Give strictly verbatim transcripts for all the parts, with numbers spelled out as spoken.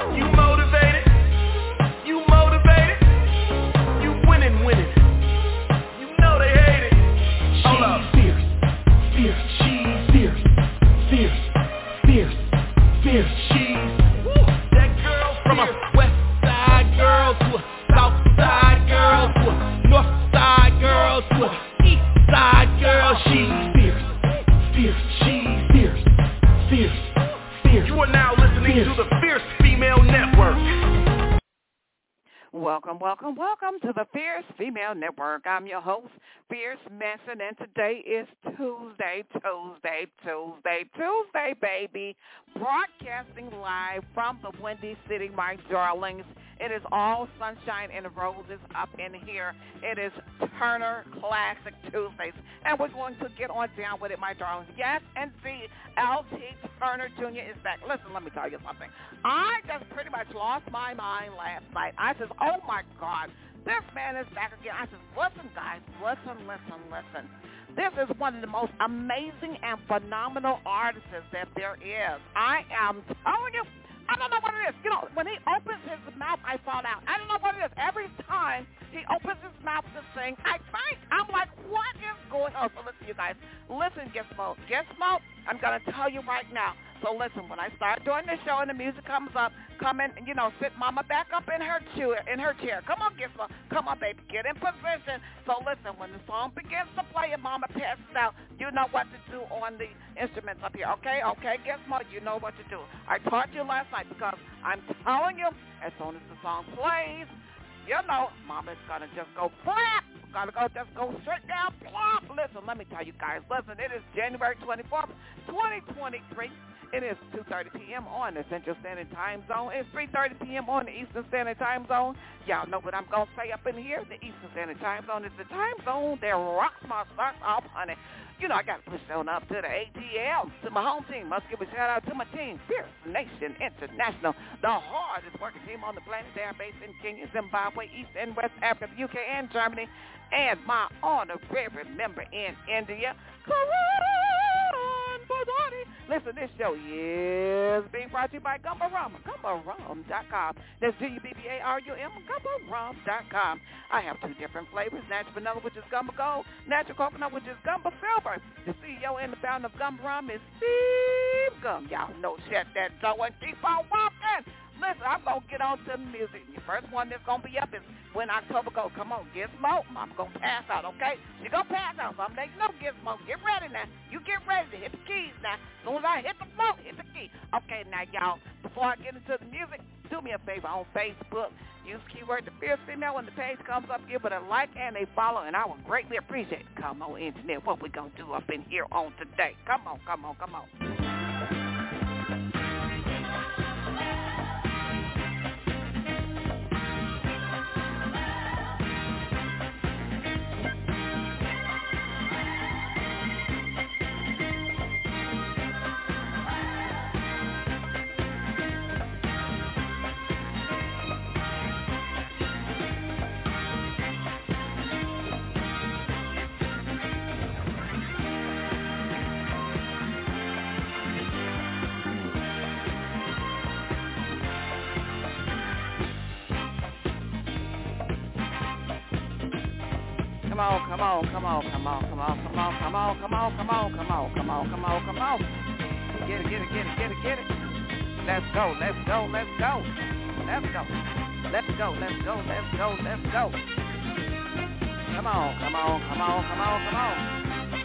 You motivated? You motivated? You winning, winning. You know they hate it. Hold up. Fierce, fierce, she's fierce, fierce, fierce, fierce, she's woo. That girl from a west side girl to a south side girl to a north side girl to a east side girl. She's fierce, fierce, she's fierce, fierce, fierce. You are now listening fierce. To the Fierce Female Network. Welcome, welcome, welcome to the Fierce Female Network. I'm your host, Fierce Manson, and today is Tuesday, Tuesday, Tuesday, Tuesday, baby. Broadcasting live from the Windy City, my darlings. It is all sunshine and roses up in here. It is Turner Classic Tuesdays, and we're going to get on down with it, my darlings. Yes, and see, L T Turner Junior is back. Listen, let me tell you something. I just pretty much lost my mind last night. I said, oh, my God, this man is back again. I said, listen, guys, listen, listen, listen. This is one of the most amazing and phenomenal artists that there is. I am telling you, I don't know what it is. You know, when he opens his mouth, I fall out. I don't know what it is. Every time he opens his mouth to sing, I think, I'm like, what is going on? So listen, you guys. Listen, Gizmo. Gizmo, I'm going to tell you right now. So listen, when I start doing the show and the music comes up, come in, you know, sit Mama back up in her chair. In her chair. Come on, Gizmo. Come on, baby. Get in position. So listen, when the song begins to play and Mama passes out, you know what to do on the instruments up here. Okay? Okay, Gizmo, you know what to do. I taught you last night because I'm telling you, as soon as the song plays, you know, Mama's going to just go flap. Gotta go, just go straight down, plop. Listen, let me tell you guys. Listen, it is January twenty-fourth, twenty twenty-three. It is two thirty p.m. on the Central Standard Time Zone. It's three thirty p.m. on the Eastern Standard Time Zone. Y'all know what I'm going to say up in here. The Eastern Standard Time Zone is the time zone that rocks my socks off, honey. You know, I got to push on up to the A T L, to my home team. Must give a shout-out to my team, Fierce Nation International, the hardest working team on the planet. They are based in Kenya, Zimbabwe, East and West Africa, U K, and Germany, and my honorary member in India, Karan Bozani. Listen, this show is being brought to you by Gumbo Rum, gumbo rum dot com. That's G U B B A R U M, gumbo rum dot com. I have two different flavors, natural vanilla, which is Gumbo Gold, natural coconut, which is Gumbo Silver. The C E O and the founder of Gumbo Rum is Steve Gum. Y'all know shut that door and keep on walking. Listen, I'm going to get on to the music. The first one that's going to be up is When October Goes. Come on, Gizmo. I'm going to pass out, okay? You're going to pass out. So I'm letting you know, Gizmo. Get ready now. You get ready to hit the keys now. As soon as I hit the floor, hit the key. Okay, now, y'all, before I get into the music, do me a favor on Facebook. Use keyword The Fierce Female. When the page comes up, give it a like and a follow, and I will greatly appreciate it. Come on, engineer, what we going to do up in here on today. Come on, come on, come on. Come on, come on, come on, come on, come on, come on, come on, come on, come on, come on, come on, come on, come on. Get it, get it, get it, get it, get it. Let's go, let's go, let's go. Let's go. Let's go, let's go, let's go, let's go. Come on, come on, come on, come on, come on.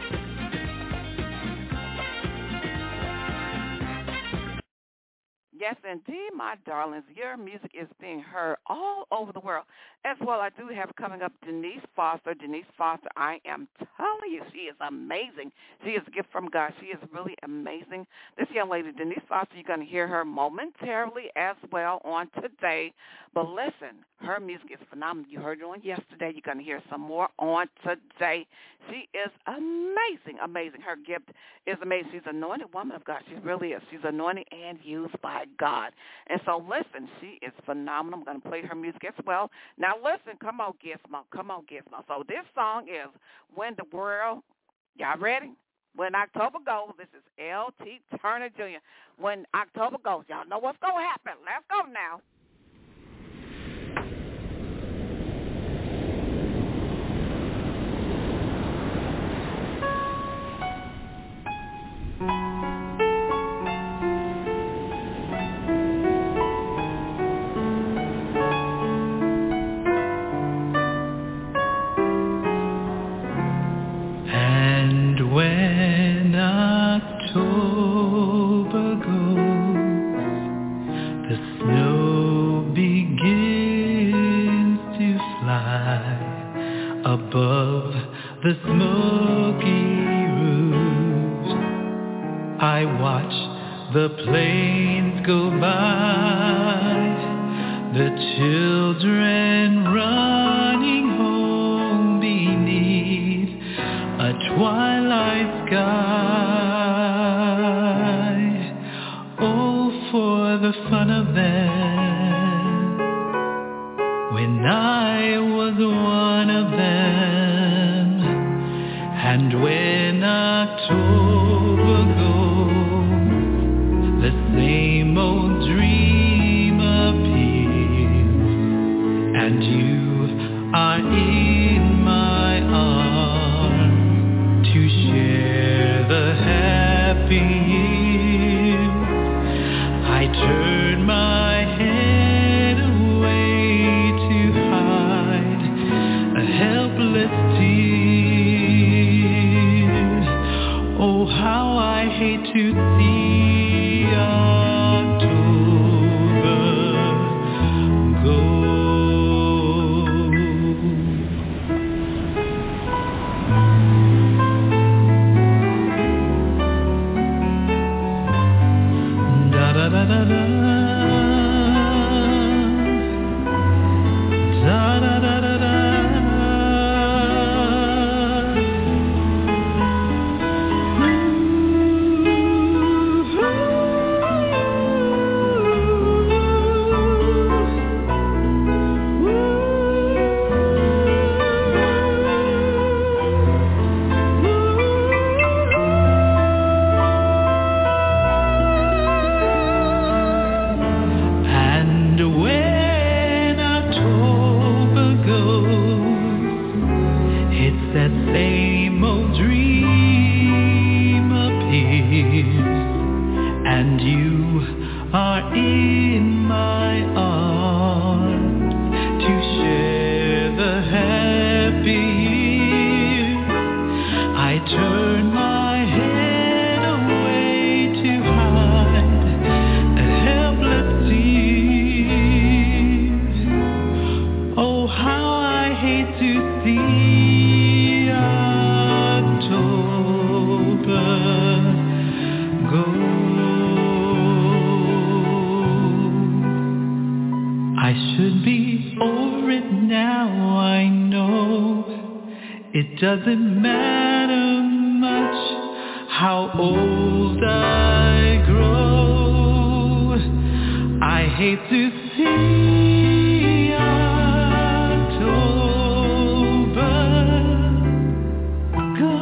Yes, indeed, my darlings. Your music is being heard all over the world. As well, I do have coming up Denise Foster. Denise Foster, I am telling you, she is amazing. She is a gift from God. She is really amazing. This young lady, Denise Foster, you're going to hear her momentarily as well on today. But listen, her music is phenomenal. You heard it on yesterday. You're going to hear some more on today. She is amazing, amazing. Her gift is amazing. She's an anointed woman of God. She really is. She's anointed and used by God. And so, listen, she is phenomenal. I'm going to play her music as well. Now, listen, come on, Gizmo. Come on, Gizmo. So this song is When the World, y'all ready? When October Goes. This is L T Turner Junior When October Goes. Y'all know what's going to happen. Let's go now. The snow begins to fly above the smoky roofs. I watch the planes go by, the children running home beneath a twilight sky. Oh, for the fun of them, when I was one of them, and when October goes, the same old dream appears, and you are in my arms to share the happy years. I turn my head away to hide a helpless tear. Oh, how I hate to see October go. Da da da da da. Da da da da da. And when October goes, it's that same old dream appears, and you are in my arms to share the happy years. I turn my head away to hide a helpless tear. Oh, how I hate to see October go. I should be over it now, I know. It doesn't matter much how old I grow. I hate to see October go.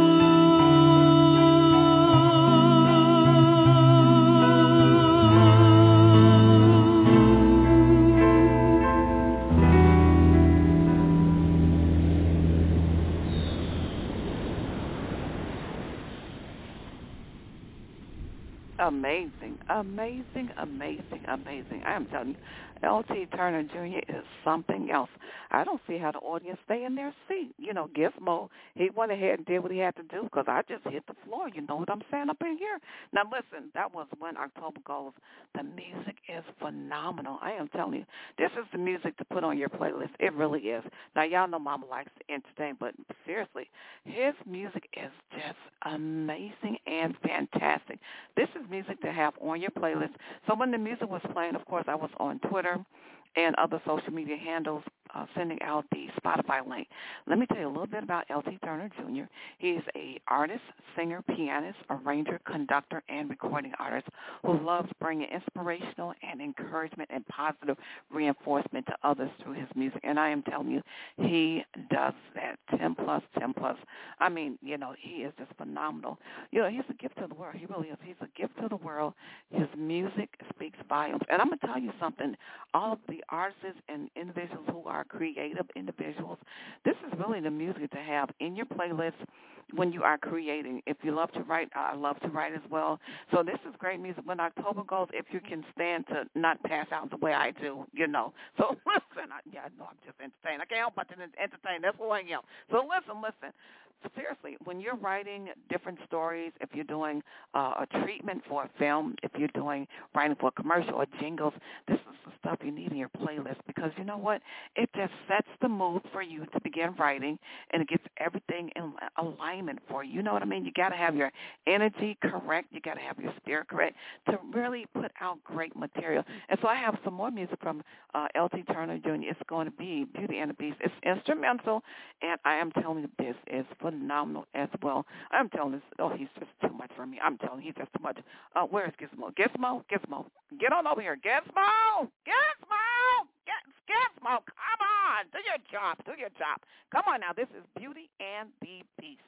Amazing, amazing, amazing, amazing. I am telling you, L T Turner Junior is something else. I don't see how the audience stay in their seat. You know, Gizmo, he went ahead and did what he had to do because I just hit the floor. You know what I'm saying up in here? Now, listen, that was When October Goes. The music is phenomenal. I am telling you, this is the music to put on your playlist. It really is. Now, y'all know Mama likes to entertain, but seriously, his music is just amazing and fantastic. This is music to have on your playlist. So when the music was playing, of course, I was on Twitter and other social media handles uh, sending out the Spotify link. Let me tell you a little bit about L T Turner Junior He's a artist, singer, pianist, arranger, conductor, and recording artist who loves bringing inspirational and encouragement and positive reinforcement to others through his music. And I am telling you, he does that. ten plus, ten plus. I mean, you know, he is just phenomenal. You know, he's a gift to the world. He really is. He's a gift to the world. His music speaks volumes. And I'm going to tell you something. All of the artists and individuals who are creative individuals, this is really the music to have in your playlist when you are creating. If you love to write, I love to write as well. So this is great music. When October goes, if you can stand to not pass out the way I do, you know. So listen, I, yeah, I know I'm just entertaining. I can't help but to entertain. That's who I am. So listen, listen. seriously, when you're writing different stories, if you're doing uh, a treatment for a film, if you're doing writing for a commercial or jingles, this is the stuff you need in your playlist because you know what? It just sets the mood for you to begin writing, and it gets everything in alignment for you. You know what I mean? You got to have your energy correct. You got to have your spirit correct to really put out great material. And so I have some more music from uh, L T Turner Junior It's going to be Beauty and the Beast. It's instrumental, and I am telling you, this is phenomenal as well. I'm telling you, oh, he's just too much for me. I'm telling you, he's just too much. Uh, where's Gizmo? Gizmo? Gizmo. Get on over here. Gizmo! Gizmo! Get, Gizmo, come on. Do your job. Do your job. Come on now. This is Beauty and the Beast.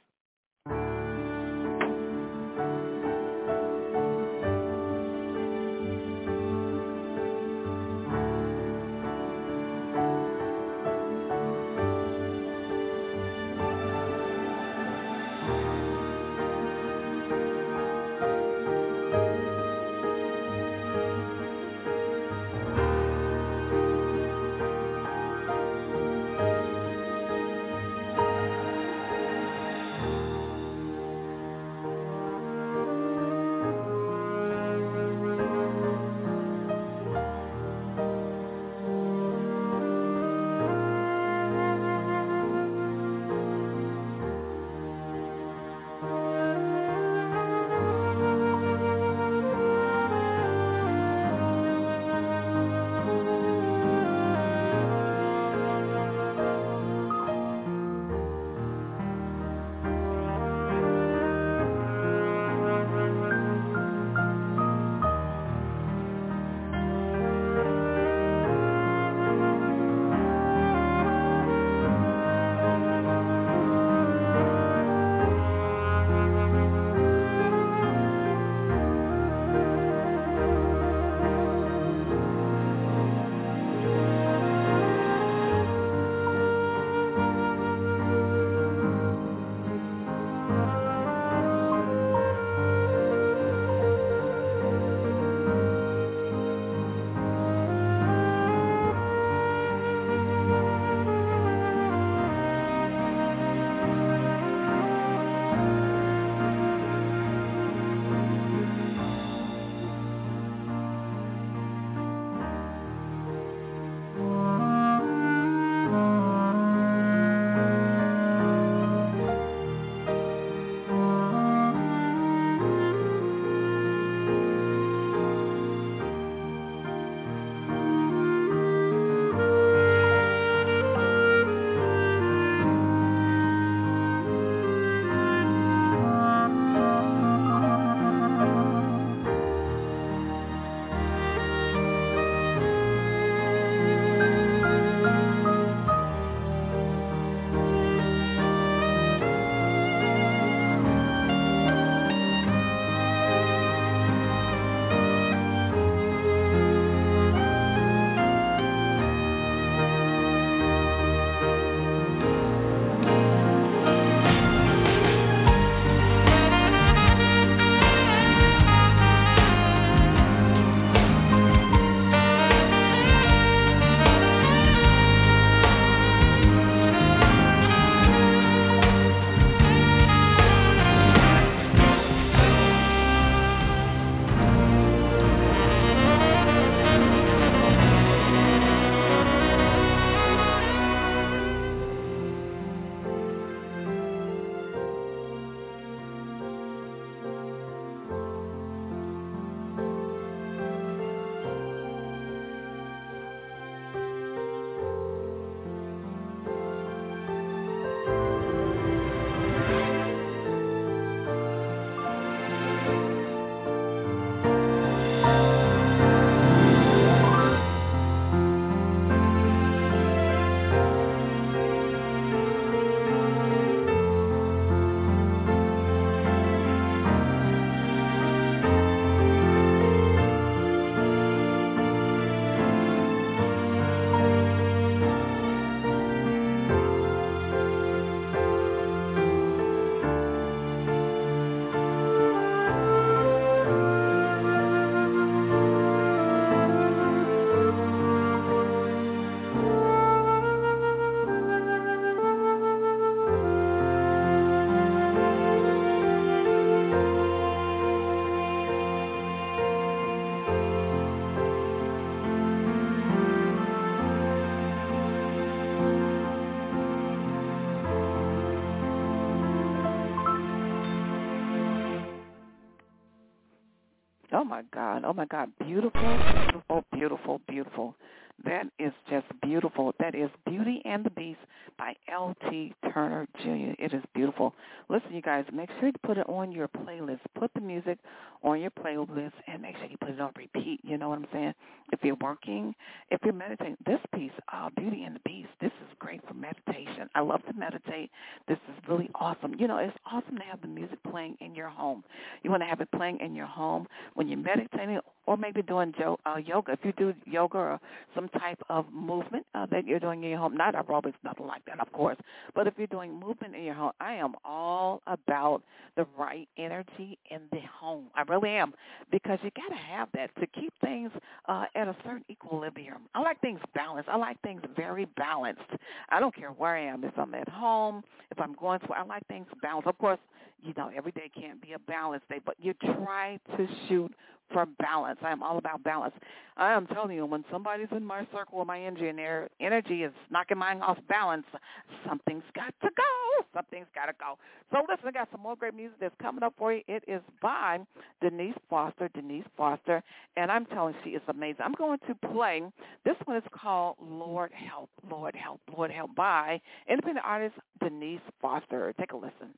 my God. Oh, my God. Beautiful, beautiful, beautiful, beautiful. That is just beautiful. That is Beauty and the Beast by L T Turner Junior It is beautiful. Listen, you guys, make sure to put it on your playlist. Put the music on your playlist and make sure you put it on repeat. You know what I'm saying? If you're working, if you're meditating, this piece, uh, Beauty and the Beast, this is great for meditation. I love to meditate. This is really awesome. You know, it's awesome to have the music playing in your home. You want to have it playing in your home when you're meditating or maybe doing jo- uh, yoga. If you do yoga or some type of movement uh, that you're doing in your home, not aerobics, nothing like that, of course, but if you're doing movement in your home, I am all about the right energy in the home. I really am, because you got to have that to keep things uh, at a certain equilibrium. I like things balanced. I like things very balanced. I don't care where I am. If I'm at home, if I'm going to, I like things balanced. Of course, you know, every day can't be a balanced day, but you try to shoot for balance. I am all about balance. I am telling you, when somebody's in my circle or my energy and their energy is knocking mine off balance, something's got to go. Something's got to go. So listen, I got some more great music that's coming up for you. It is by Denise Foster, Denise Foster, and I'm telling you, she is amazing. I'm going to play, this one is called Lord Help, Lord Help, Lord Help by independent artist Denise Foster. Take a listen.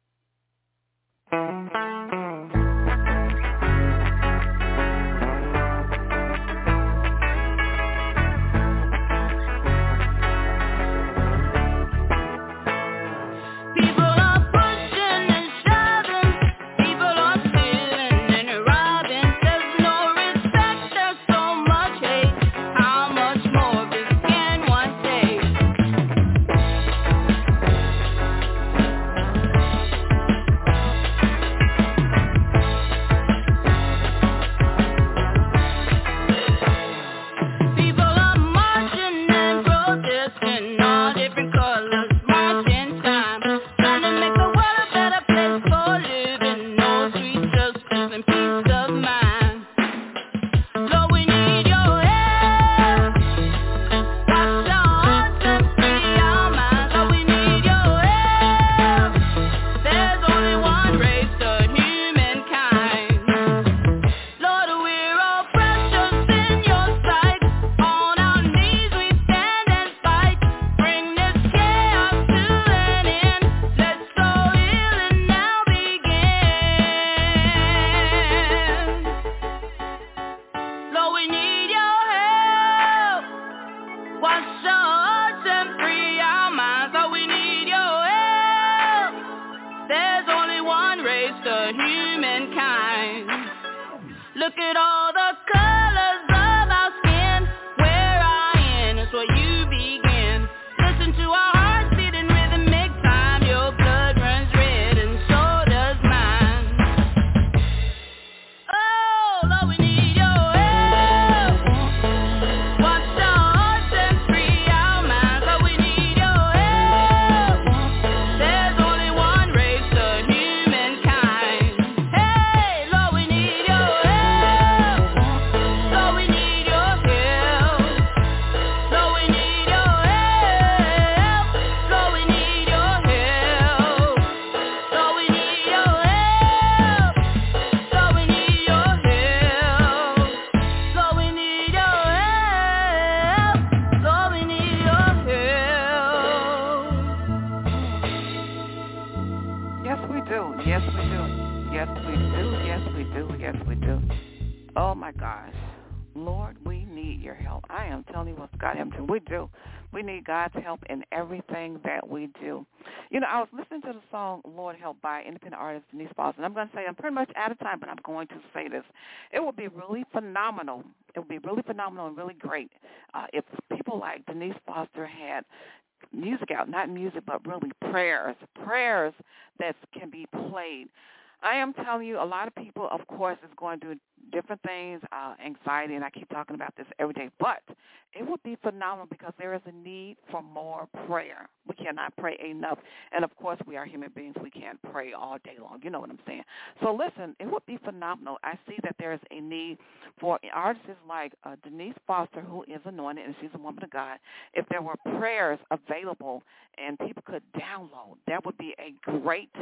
God's help in everything that we do. You know, I was listening to the song Lord Help by independent artist Denise Foster, and I'm going to say I'm pretty much out of time, but I'm going to say this. It would be really phenomenal. It would be really phenomenal and really great uh, if people like Denise Foster had music out, not music, but really prayers, prayers that can be played. I am telling you, a lot of people, of course, is going through different things, uh, anxiety, and I keep talking about this every day, but it would be phenomenal because there is a need for more prayer. We cannot pray enough, and of course, we are human beings. We can't pray all day long. You know what I'm saying? So listen, it would be phenomenal. I see that there is a need for artists like uh, Denise Foster, who is anointed, and she's a woman of God. If there were prayers available and people could download, that would be a great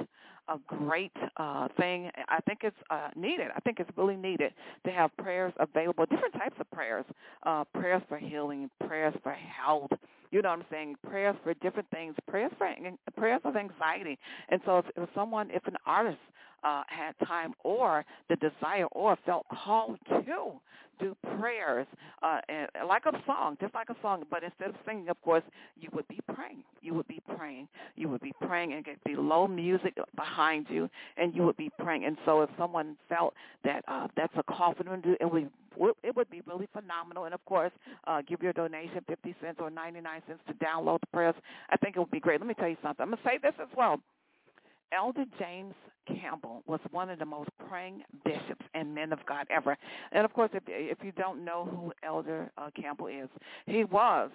a great uh, thing. I think it's uh, needed. I think it's really needed to have prayers available, different types of prayers, uh, prayers for healing, prayers for health. You know what I'm saying? Prayers for different things, prayers for prayers of anxiety. And so if, if someone, if an artist uh, had time or the desire or felt called to do prayers, uh, and, like a song, just like a song, but instead of singing, of course, you would be praying. You would be praying. You would be praying and get the low music behind you, and you would be praying. And so if someone felt that uh, that's a call for them to do, it would, it would be really phenomenal. And, of course, uh, give your donation, fifty cents or ninety-nine cents to download the prayers. I think it would be great. Let me tell you something. I'm going to say this as well. Elder James Campbell was one of the most praying bishops and men of God ever. And, of course, if if you don't know who Elder uh, Campbell is, he was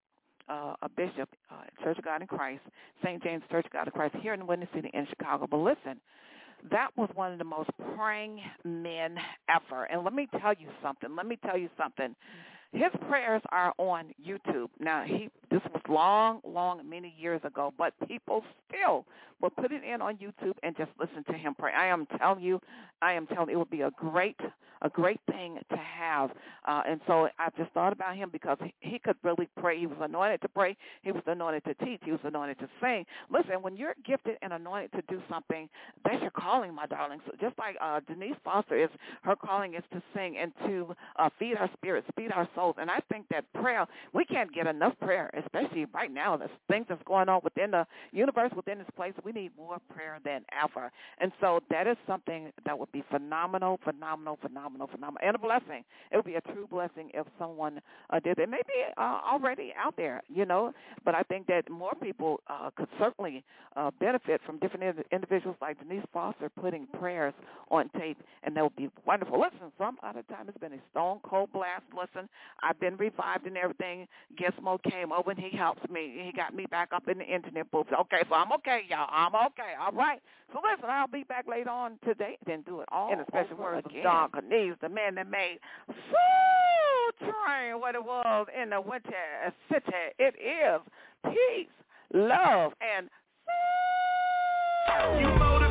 uh, a bishop uh, at Church of God in Christ, Saint James Church of God in Christ here in Windy City in Chicago. But listen, that was one of the most praying men ever. And let me tell you something. Let me tell you something. His prayers are on YouTube. Now, he this was long, long, many years ago, but people still will put it in on YouTube and just listen to him pray. I am telling you, I am telling you, it would be a great, a great thing to have. Uh, and so I just thought about him because he, he could really pray. He was anointed to pray. He was anointed to teach. He was anointed to sing. Listen, when you're gifted and anointed to do something, that's your calling, my darling. So just like uh, Denise Foster is, her calling is to sing and to uh, feed our spirits, feed our souls. And I think that prayer, we can't get enough prayer, especially right now. There's things that's going on within the universe, within this place. We need more prayer than ever. And so that is something that would be phenomenal, phenomenal, phenomenal, phenomenal, and a blessing. It would be a true blessing if someone uh, did it. Maybe uh, already out there, you know, but I think that more people uh, could certainly uh, benefit from different ind- individuals like Denise Foster putting prayers on tape, and that would be wonderful. Listen, some other time it's been a stone cold blast. Listen, I've been revived and everything. Gizmo came over and he helps me. He got me back up in the internet booth. Okay, so I'm okay, y'all. I'm okay. All right. So listen, I'll be back later on today. Then do it all in the special words again. Of Don Cornelius, the man that made Soul Train what it was in the winter city. It is peace, love, and You motivate.